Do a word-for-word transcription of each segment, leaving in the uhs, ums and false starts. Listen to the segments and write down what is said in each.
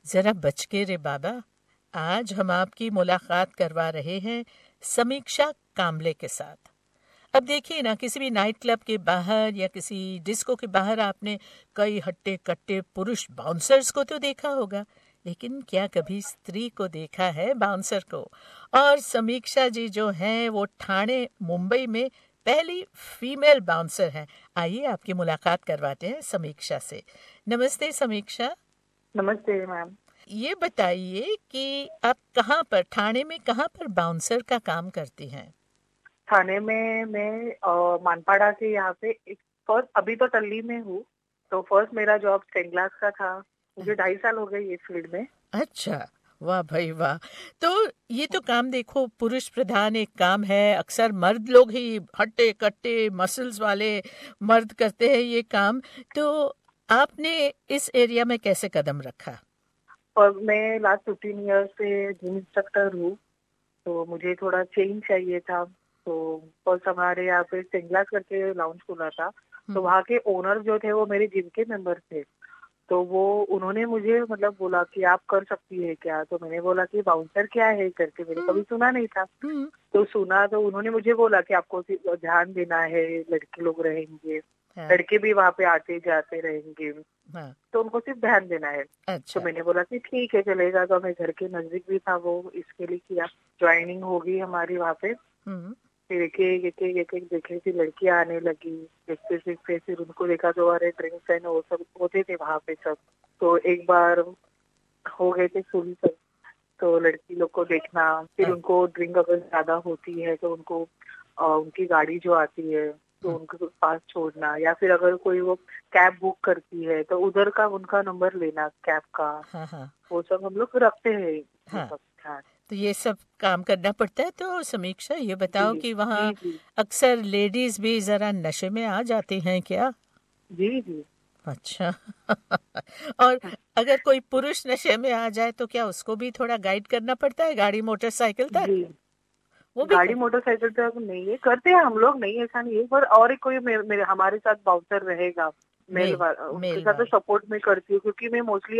जरा बच के रे बाबा। आज हम आपकी मुलाकात करवा रहे हैं समीक्षा कामले के साथ। अब देखिए ना, किसी भी नाइट क्लब के बाहर या किसी डिस्को के बाहर आपने कई हट्टे कट्टे पुरुष बाउंसर्स को तो देखा होगा, लेकिन क्या कभी स्त्री को देखा है बाउंसर को? और समीक्षा जी जो हैं वो ठाणे मुंबई में पहली फीमेल बाउंसर हैं। आइए आपकी मुलाकात करवाते हैं समीक्षा से। नमस्ते समीक्षा। नमस्ते मैम। ये बताइए कि आप कहाँ पर, ठाणे में कहाँ पर बाउंसर का काम करती हैं? थाने में मैं अ, मानपाड़ा के यहाँ पे एक फर्स्ट, अभी तो टल्ली में हूँ। तो फर्स्ट मेरा जॉब स्टेन ग्लास का था। मुझे ढाई साल हो गए ये फील्ड में। अच्छा, वाह भाई वाह। तो ये तो काम देखो पुरुष प्रधान एक काम है, अक्सर मर्द लोग ही हट्टे कट्टे मसल्स वाले मर्द करते हैं ये काम। तो आपने इस एरिया में कैसे कदम रखा? और मैं लास्ट फिफ्टीन ईयर से जिम इंस्ट्रक्टर हूँ। तो मुझे थोड़ा चेंज चाहिए था। तो फर्स्ट हमारे यहाँ पे स्टेन ग्लास करके लाउंज खुला था। तो वहाँ के ओनर जो थे वो मेरे जिम के मेंबर थे। तो वो उन्होंने मुझे मतलब बोला कि आप कर सकती है क्या। तो मैंने बोला कि बाउंसर क्या है करके, मैंने कभी सुना नहीं था। हम्म। तो सुना तो उन्होंने मुझे बोला कि आपको सिर्फ ध्यान देना है, लड़के लोग रहेंगे, हाँ, लड़के भी वहाँ पे आते जाते रहेंगे, हाँ, तो उनको सिर्फ ध्यान देना है। तो अच्छा। मैंने बोला कि ठीक है चलेगा। तो हमें घर के नजदीक भी था, वो इसके लिए किया। ज्वाइनिंग होगी हमारी वहाँ पे। हम्म। फिर एक एक एक एक एक एक देखे फिर लड़कियां आने लगी। देखते देखते फिर उनको देखा तो अरे ड्रिंक्स एंड वो सब होते थे वहाँ पे सब। तो एक बार हो गए थे शुरू सब। तो लड़की लोग को देखना, फिर अ- उनको ड्रिंक अगर ज्यादा होती है तो उनको अ, उनकी गाड़ी जो आती है तो हम्म, उनके पास छोड़ना, या फिर अगर कोई वो कैब बुक करती है तो उधर का उनका नंबर लेना कैब का। हाँ, हाँ, वो सब हम लोग रखते हैं ये हाँ। सब ध्यान। तो ये सब काम करना पड़ता है। तो समीक्षा ये जी बताओ कि वहाँ जी जी अक्सर लेडीज भी जरा नशे में आ जाती हैं क्या? जी जी। अच्छा। और अगर कोई पुरुष नशे में आ जाए तो क्या उसको भी थोड़ा गाइड करना पड़ता है गाड़ी मोटरसाइकिल तक? जी वो भी गाड़ी कर। मोटरसाइकिल तक नहीं है, करते हैं हम लोग, नहीं ऐसा नहीं है। पर और एक कोई मेरे, मेरे हमारे साथ बाउंसर रहेगा मेल मेल वाला, उनके मेल साथ तो वाला। सपोर्ट में करती हूँ क्योंकि मैं मोस्टली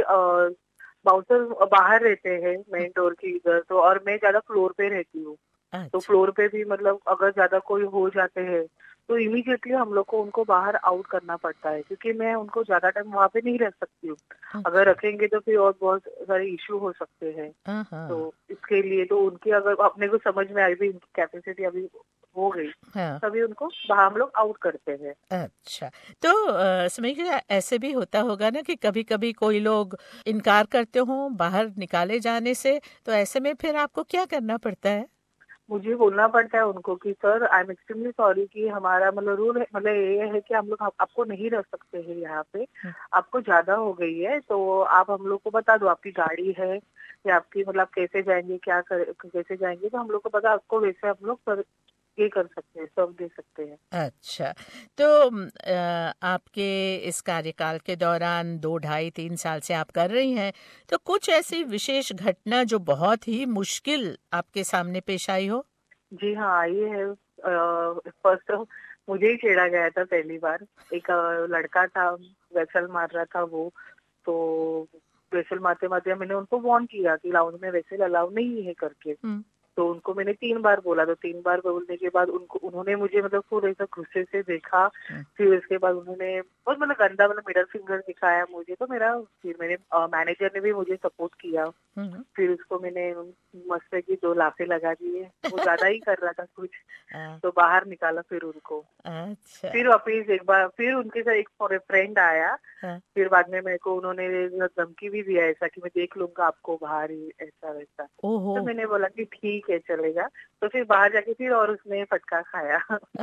बाउंसर बाहर रहते हैं मेन डोर के इधर। तो और मैं ज्यादा फ्लोर पे रहती हूँ। तो अच्छा। फ्लोर पे भी मतलब अगर ज्यादा कोई हो जाते हैं तो इमीडिएटली हम लोग को उनको बाहर आउट करना पड़ता है, क्योंकि मैं उनको ज्यादा टाइम वहाँ पे नहीं रह सकती हूँ। अगर अच्छा। रखेंगे तो फिर और बहुत सारे इश्यू हो सकते हैं। हाँ, हाँ, तो इसके लिए तो उनकी अगर अपने को समझ में आई भी इनकी कैपेसिटी अभी हो गई, हाँ। तभी उनको बाहर हम लोग आउट करते हैं। अच्छा। तो अ, समीक्षा ऐसे भी होता होगा ना कि कभी कभी कोई लोग इनकार करते हो बाहर निकाले जाने से, तो ऐसे में फिर आपको क्या करना पड़ता है? मुझे बोलना पड़ता है उनको कि sir I am extremely sorry कि हमारा मतलब रूल है, मतलब ये है कि हम लोग आप, आपको नहीं रख सकते हैं यहाँ पे। हम्म, आपको ज्यादा हो गई है तो आप हम लोग को बता दो आपकी गाड़ी है या आपकी मतलब कैसे जाएंगे, क्या कर, कैसे जाएंगे, तो हम लोग को पता, आपको वैसे हम लोग कर, ये कर सकते हैं, सब दे सकते हैं। अच्छा। तो अम, अ, आपके इस कार्यकाल के दौरान दो ढाई तीन साल से आप कर रही हैं, तो कुछ ऐसी विशेष घटना जो बहुत ही मुश्किल आपके सामने पेश आई हो? जी हाँ, ये है। फर्स्ट तो मुझे ही छेड़ा गया था पहली बार। एक अ, लड़का था, वेसल मार रहा था वो। तो वेसल मारते मारते मैंने उनको वार्न किया कि लाउंज में वेसल अलाउ नहीं है करके। हम्म। तो उनको मैंने तीन बार बोला। तो तीन बार बोलने के बाद उनको उन्होंने मुझे मतलब पूरे ऐसा गुस्से से देखा। हम्म। फिर उसके बाद उन्होंने बहुत मतलब गंदा मतलब मिडल फिंगर दिखाया मुझे। तो मेरा फिर मेरे मैनेजर ने भी मुझे सपोर्ट किया। हम्म। फिर उसको मैंने मस्त की दो लाफे लगा दिए, वो ज्यादा ही कर रहा था कुछ। आ, तो बाहर निकाला फिर उनको। अच्छा। फिर वापिस एक बार फिर उनके साथ एक फ्रेंड आया। हाँ। फिर बाद में मेरे को उन्होंने धमकी भी दिया ऐसा कि मैं देख लूंगा आपको बाहर ही, ऐसा वैसा। ओहो। तो मैंने बोला कि ठीक है चलेगा। तो फिर बाहर जाके फिर और उसने फटका खाया।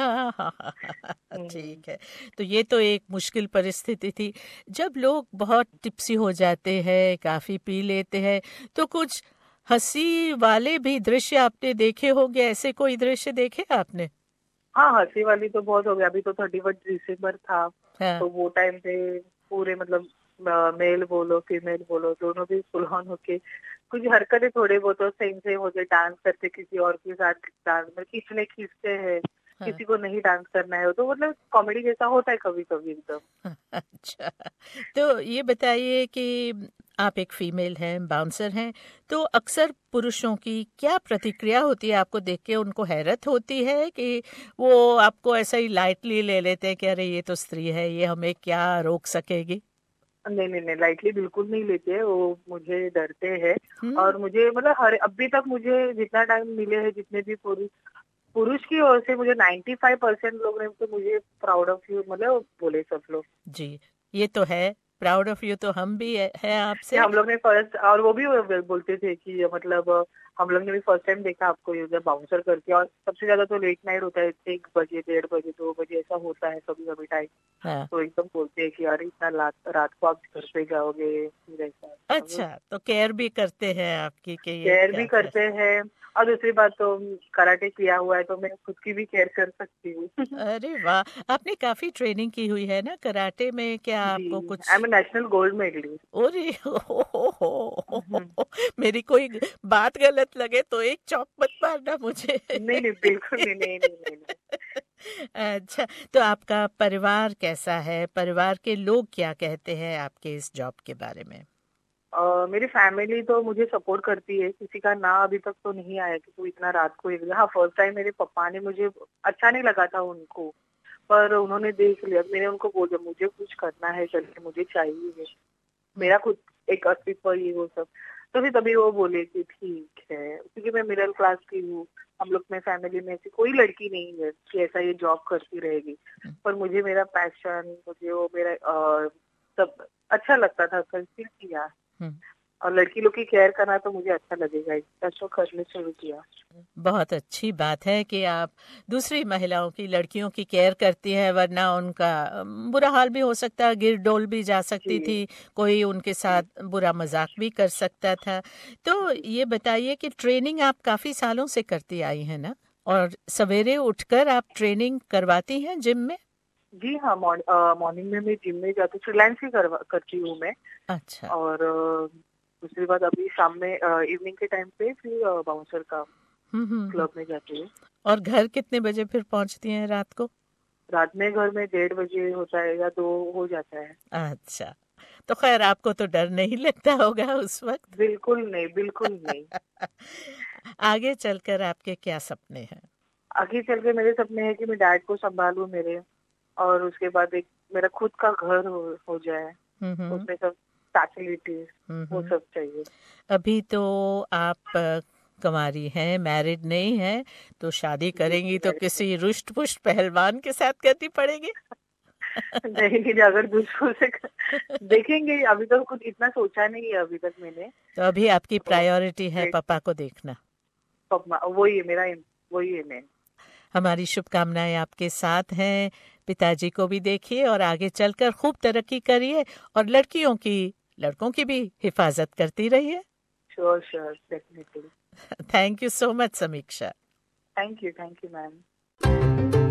हाँ, हम्म। ठीक है। तो ये तो एक मुश्किल परिस्थिति थी। जब लोग बहुत टिप्सी हो जाते हैं, काफी पी लेते हैं, तो कुछ हंसी वाले भी दृश्य आपने देखे होंगे। ऐसे कोई दृश्य देखे आपने? हाँ, हंसी वाली तो बहुत हो गया। अभी तो थर्टी फर्स्ट दिसंबर था। हाँ। तो वो टाइम पे पूरे मतलब मेल बोलो फीमेल बोलो दोनों भी फुल ऑन होके कुछ हरकतें थोड़े बहुत तो सेम सेम होते, डांस करते किसी और के साथ, डांस में खींचने खींचते हैं। हाँ। किसी को नहीं डांस करना है, तो मतलब कॉमेडी जैसा होता है कभी कभी एकदम। अच्छा, तो ये बताइए कि आप एक फीमेल हैं, बाउंसर हैं, तो अक्सर पुरुषों की क्या प्रतिक्रिया होती है आपको देख के? उनको हैरत होती है कि वो आपको ऐसा ही लाइटली ले लेते हैं कि अरे ये तो स्त्री है, ये हमें क्या रोक सकेगी? नहीं नहीं नहीं, लाइटली बिल्कुल नहीं लेते हैं, वो मुझे डरते हैं। हम्म। और मुझे मतलब हर अभी तक मुझे जितना टाइम मिले हैं, जितने भी पुरुष पुरुष की ओर से मुझे नाइन्टी फाइव परसेंट लोग ने तो मुझे प्राउड ऑफ यू मतलब बोले सब लोग। जी, ये तो है। प्राउड ऑफ यू तो हम भी है, है कि आपसे। हम लोग ने फर्स्ट, और वो भी वो बोलते थे कि मतलब हम लोग ने भी फर्स्ट टाइम देखा आपको ये जब बाउंसर करके, और सबसे ज्यादा तो लेट नाइट होता है, एक बजे डेढ़ बजे दो बजे ऐसा होता है कभी कभी टाइम। हाँ। तो एकदम बोलते हैं कि यार इतना रात रात को आप घर पे जाओगे फिर ऐसा। अच्छा, तो केयर भी करते हैं आपकी कि ये केयर क्या भी कर। करते हैं। और दूसरी बात तो कराटे किया हुआ है तो मैं खुद की भी केयर कर सकती हूँ। अरे वाह, आपने काफी ट्रेनिंग की हुई है ना कराटे में, क्या जी, आपको आई कुछ? Am national gold medalist. अरे हो, हो, हो, हो, हो, मेरी कोई बात गलत लगे तो एक चौक मत मारना मुझे। नहीं नहीं बिल्कुल नहीं नहीं नहीं नहीं, नहीं। अच्छा, तो आपका परिवार कैसा है? परिवार के लोग क्या कहते हैं आपके इस जॉब के बारे में? Uh, मेरी फैमिली तो मुझे सपोर्ट करती है, किसी का ना अभी तक तो नहीं आया कि तू इतना रात को एक। हाँ, फर्स्ट टाइम मेरे पापा ने, मुझे अच्छा नहीं लगा था उनको, पर उन्होंने देख लिया। मैंने उनको बोला मुझे कुछ करना है करके, मुझे चाहिए मेरा खुद एक अस्तित्व, ये वो सब। तो फिर तभी वो बोले कि ठीक है, क्योंकि मैं मिडिल क्लास की हूँ, हम लोग में फैमिली में ऐसी कोई लड़की नहीं है कि ऐसा ये जॉब करती रहेगी। पर मुझे मेरा पैशन, मुझे वो मेरा अ, सब अच्छा लगता था, फिर किया। हम्म। और लड़की लोग की केयर करना तो मुझे अच्छा लगेगा, इसका शो करने शुरू किया। बहुत अच्छी बात है कि आप दूसरी महिलाओं की, लड़कियों की केयर करती हैं, वरना उनका अम, बुरा हाल भी हो सकता है, गिर डोल भी जा सकती जी थी, कोई उनके जी साथ बुरा मजाक भी कर सकता था। तो जी ये बताइए कि ट्रेनिंग आप काफी सालों से करती आई हैं ना, और सवेरे उठकर आप ट्रेनिंग करवाती हैं जिम में? जी हाँ, मॉर्निंग में मैं जिम में जाती हूँ, फ्रीलांस ही करवा करती हूँ मैं। अच्छा। और अ, दूसरी बात, अभी शाम में इवनिंग के टाइम पे फिर बाउंसर का हम्म हम्म हम्म। क्लब में जाती हूँ। और घर कितने बजे फिर पहुंचती हैं रात को? रात में घर में डेढ़ बजे होता है या दो हो जाता है। अच्छा, तो खैर आपको तो डर नहीं लगता होगा उस वक्त? बिल्कुल नहीं, बिल्कुल नहीं। आगे चलकर आपके क्या सपने हैं? आगे चल के मेरे सपने हैं कि मैं डैड को संभालूं मेरे, और उसके बाद एक मेरा खुद का घर हो, हो जाए, हम्म हम्म उसमें सब फैसिलिटीज हम्म वो हम्म। सब चाहिए। अभी तो आप अ, कुंवारी हैं, मैरिड नहीं हैं, तो शादी जी करेंगी तो मेरे को किसी रुष्ट पुष्ट पहलवान के साथ करनी पड़ेगी। नहीं नहीं, अगर दूसरों से देखेंगे, अभी तो कुछ इतना सोचा नहीं है अभी तक मैंने। तो अभी आपकी तो प्रायोरिटी है देखते पापा हैं। को देखना। पप्पा वही है मेरा, वही है मेन। हमारी शुभकामनाएं आपके साथ हैं। पिताजी को भी देखिए और आगे चलकर खूब तरक्की करिए, और लड़कियों की, लड़कों की भी हिफाजत करती रहिए। Sure sure, definitely. Thank you so much Sameeksha. Thank you, thank you ma'am.